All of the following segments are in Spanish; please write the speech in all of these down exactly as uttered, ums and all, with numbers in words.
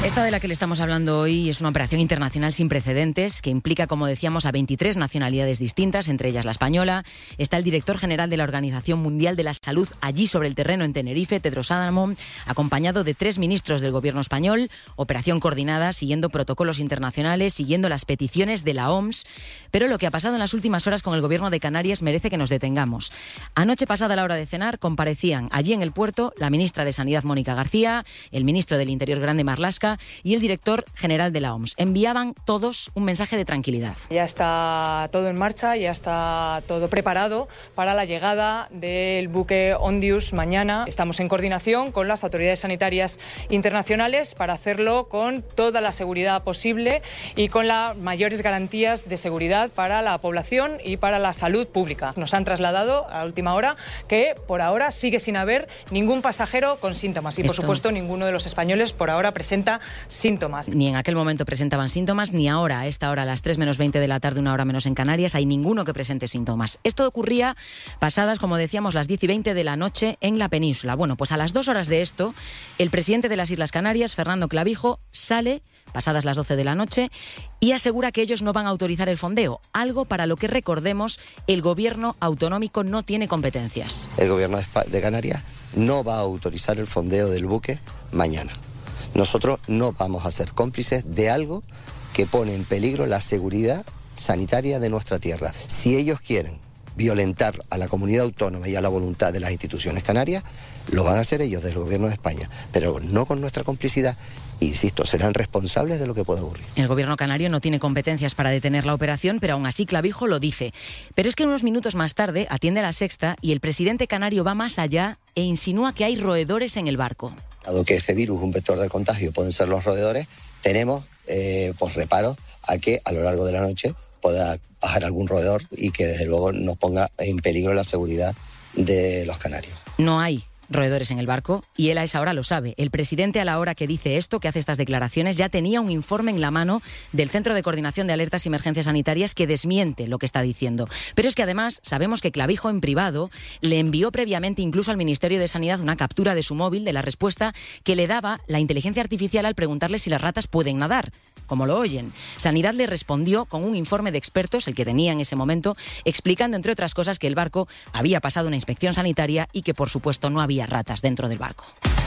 Esta de la que le estamos hablando hoy es una operación internacional sin precedentes que implica, como decíamos, a veintitrés nacionalidades distintas, entre ellas la española. Está el director general de la Organización Mundial de la Salud allí sobre el terreno en Tenerife, Tedros Adhanom, acompañado de tres ministros del gobierno español. Operación coordinada, siguiendo protocolos internacionales, siguiendo las peticiones de la O M S. Pero lo que ha pasado en las últimas horas con el gobierno de Canarias merece que nos detengamos. Anoche pasada la hora de cenar comparecían allí en el puerto la ministra de Sanidad, Mónica García, el ministro del Interior, Grande Marlaska, y el director general de la O M S. Enviaban todos un mensaje de tranquilidad. Ya está todo en marcha, ya está todo preparado para la llegada del buque Ondius mañana. Estamos en coordinación con las autoridades sanitarias internacionales para hacerlo con toda la seguridad posible y con las mayores garantías de seguridad para la población y para la salud pública. Nos han trasladado a última hora que por ahora sigue sin haber ningún pasajero con síntomas y, por Esto... supuesto, ninguno de los españoles por ahora presenta síntomas. Ni en aquel momento presentaban síntomas, ni ahora, a esta hora, a las tres menos veinte de la tarde, una hora menos en Canarias, hay ninguno que presente síntomas. Esto ocurría pasadas, como decíamos, las diez y veinte de la noche en la península. Bueno, pues a las dos horas de esto, el presidente de las Islas Canarias, Fernando Clavijo, sale, pasadas las doce de la noche, y asegura que ellos no van a autorizar el fondeo, algo para lo que, recordemos, el gobierno autonómico no tiene competencias. El gobierno de Canarias no va a autorizar el fondeo del buque mañana. Nosotros no vamos a ser cómplices de algo que pone en peligro la seguridad sanitaria de nuestra tierra. Si ellos quieren violentar a la comunidad autónoma y a la voluntad de las instituciones canarias, lo van a hacer ellos del gobierno de España, pero no con nuestra complicidad. Insisto, serán responsables de lo que pueda ocurrir. El gobierno canario no tiene competencias para detener la operación, pero aún así Clavijo lo dice. Pero es que unos minutos más tarde atiende a La Sexta y el presidente canario va más allá e insinúa que hay roedores en el barco. Dado que ese virus, un vector de contagio, pueden ser los roedores, tenemos eh, pues reparos a que a lo largo de la noche pueda bajar algún roedor y que desde luego nos ponga en peligro la seguridad de los canarios. No hay roedores en el barco y él a esa hora lo sabe. El presidente, a la hora que dice esto, que hace estas declaraciones, ya tenía un informe en la mano del Centro de Coordinación de Alertas y Emergencias Sanitarias que desmiente lo que está diciendo. Pero es que además sabemos que Clavijo en privado le envió previamente incluso al Ministerio de Sanidad una captura de su móvil de la respuesta que le daba la inteligencia artificial al preguntarle si las ratas pueden nadar. Como lo oyen. Sanidad le respondió con un informe de expertos, el que tenía en ese momento, explicando, entre otras cosas, que el barco había pasado una inspección sanitaria y que, por supuesto, no había ratas dentro del barco.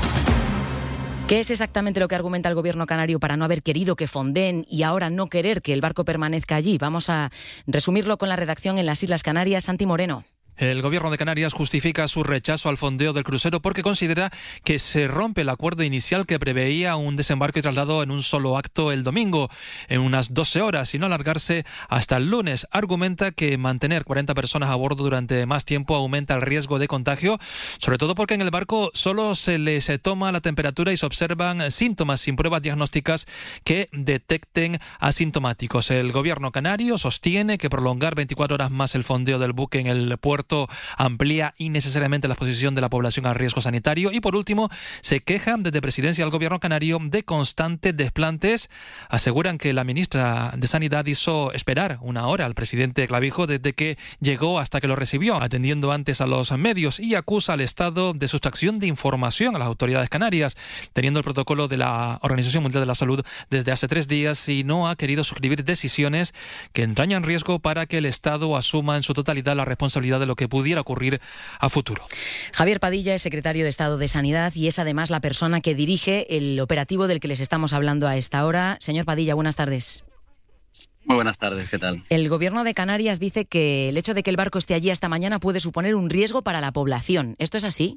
¿Qué es exactamente lo que argumenta el gobierno canario para no haber querido que fondeen y ahora no querer que el barco permanezca allí? Vamos a resumirlo con la redacción en las Islas Canarias. Santi Moreno. El gobierno de Canarias justifica su rechazo al fondeo del crucero porque considera que se rompe el acuerdo inicial que preveía un desembarco y traslado en un solo acto el domingo, en unas doce horas, y no alargarse hasta el lunes. Argumenta que mantener cuarenta personas a bordo durante más tiempo aumenta el riesgo de contagio, sobre todo porque en el barco solo se les toma la temperatura y se observan síntomas sin pruebas diagnósticas que detecten asintomáticos. El gobierno canario sostiene que prolongar veinticuatro horas más el fondeo del buque en el puerto amplía innecesariamente la exposición de la población al riesgo sanitario. Y por último, se quejan desde Presidencia del Gobierno canario de constantes desplantes. Aseguran que la ministra de Sanidad hizo esperar una hora al presidente Clavijo desde que llegó hasta que lo recibió, atendiendo antes a los medios, y acusa al Estado de sustracción de información a las autoridades canarias, teniendo el protocolo de la Organización Mundial de la Salud desde hace tres días y no ha querido suscribir decisiones que entrañan riesgo para que el Estado asuma en su totalidad la responsabilidad de lo que pudiera ocurrir a futuro. Javier Padilla es secretario de Estado de Sanidad y es además la persona que dirige el operativo del que les estamos hablando a esta hora. Señor Padilla, buenas tardes. Muy buenas tardes, ¿qué tal? El gobierno de Canarias dice que el hecho de que el barco esté allí hasta mañana puede suponer un riesgo para la población. ¿Esto es así?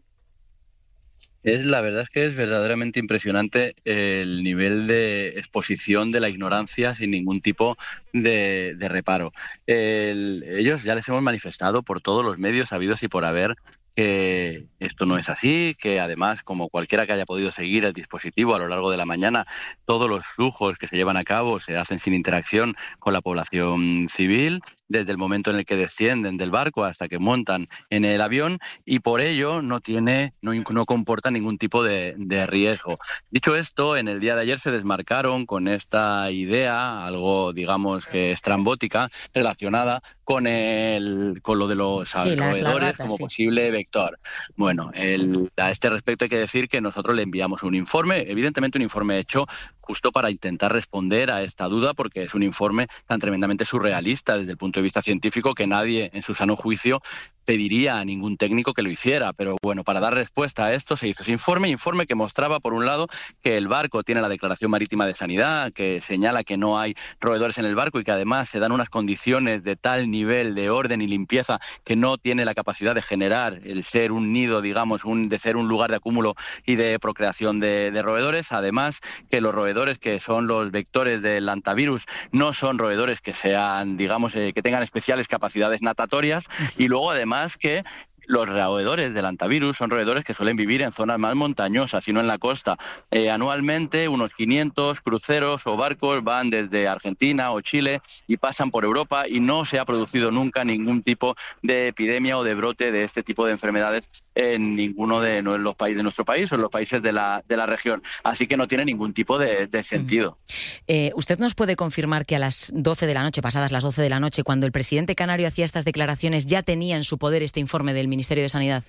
Es, la verdad es que es verdaderamente impresionante el nivel de exposición de la ignorancia sin ningún tipo de, de reparo. El, ellos ya les hemos manifestado por todos los medios habidos y por haber que esto no es así, que además, como cualquiera que haya podido seguir el dispositivo a lo largo de la mañana, todos los flujos que se llevan a cabo se hacen sin interacción con la población civil, desde el momento en el que descienden del barco hasta que montan en el avión, y por ello no tiene, no, no comporta ningún tipo de, de riesgo. Dicho esto, en el día de ayer se desmarcaron con esta idea, algo digamos que estrambótica, relacionada con el con lo de los sí, roedores como sí. posible vector. Bueno, el, a este respecto hay que decir que nosotros le enviamos un informe, evidentemente un informe hecho justo para intentar responder a esta duda, porque es un informe tan tremendamente surrealista desde el punto de vista científico que nadie en su sano juicio pediría a ningún técnico que lo hiciera. Pero bueno, para dar respuesta a esto se hizo ese informe, informe que mostraba, por un lado, que el barco tiene la Declaración Marítima de Sanidad, que señala que no hay roedores en el barco y que además se dan unas condiciones de tal nivel de orden y limpieza que no tiene la capacidad de generar el ser un nido, digamos, un, de ser un lugar de acúmulo y de procreación de, de roedores. Además, que los roedores que son los vectores del hantavirus no son roedores que sean, digamos, eh, que tengan especiales capacidades natatorias. Y luego, además, que los roedores del hantavirus son roedores que suelen vivir en zonas más montañosas y no en la costa. Eh, anualmente, unos quinientos cruceros o barcos van desde Argentina o Chile y pasan por Europa, y no se ha producido nunca ningún tipo de epidemia o de brote de este tipo de enfermedades en ninguno de los países de nuestro país o en los países de la, de la región. Así que no tiene ningún tipo de, de sentido. Eh, ¿Usted nos puede confirmar que a las doce de la noche, pasadas las doce de la noche, cuando el presidente canario hacía estas declaraciones, ya tenía en su poder este informe del Ministerio de Sanidad?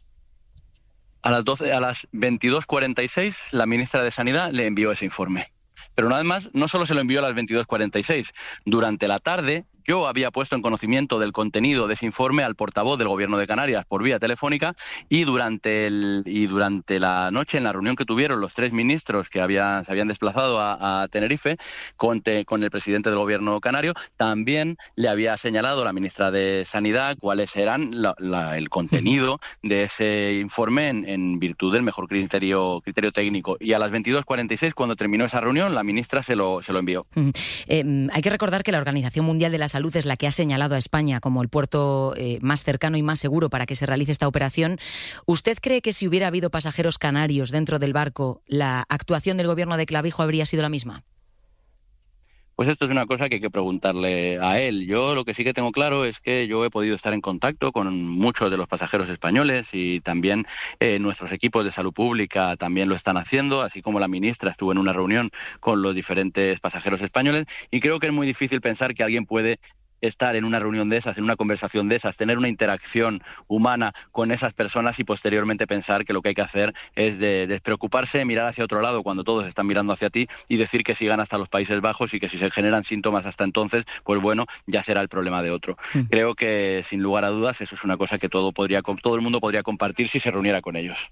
A las doce, a las veintidós cuarenta y seis, la ministra de Sanidad le envió ese informe. Pero nada más, no solo se lo envió a las veintidós cuarenta y seis. Durante la tarde, yo había puesto en conocimiento del contenido de ese informe al portavoz del Gobierno de Canarias por vía telefónica, y durante el y durante la noche, en la reunión que tuvieron los tres ministros que había, se habían desplazado a, a Tenerife con, te, con el presidente del Gobierno canario, también le había señalado a la ministra de Sanidad cuáles eran la, la, el contenido de ese informe en, en virtud del mejor criterio, criterio técnico. Y a las veintidós cuarenta y seis, cuando terminó esa reunión, la ministra se lo, se lo envió. Eh, hay que recordar que la Organización Mundial de la Salud es la que ha señalado a España como el puerto eh, más cercano y más seguro para que se realice esta operación. ¿Usted cree que si hubiera habido pasajeros canarios dentro del barco, la actuación del gobierno de Clavijo habría sido la misma? Pues esto es una cosa que hay que preguntarle a él. Yo lo que sí que tengo claro es que yo he podido estar en contacto con muchos de los pasajeros españoles, y también eh, nuestros equipos de salud pública también lo están haciendo, así como la ministra estuvo en una reunión con los diferentes pasajeros españoles, y creo que es muy difícil pensar que alguien puede estar en una reunión de esas, en una conversación de esas, tener una interacción humana con esas personas y posteriormente pensar que lo que hay que hacer es de despreocuparse, mirar hacia otro lado cuando todos están mirando hacia ti y decir que sigan hasta los Países Bajos, y que si se generan síntomas hasta entonces, pues bueno, ya será el problema de otro. Mm. Creo que sin lugar a dudas eso es una cosa que todo podría, todo el mundo podría compartir si se reuniera con ellos.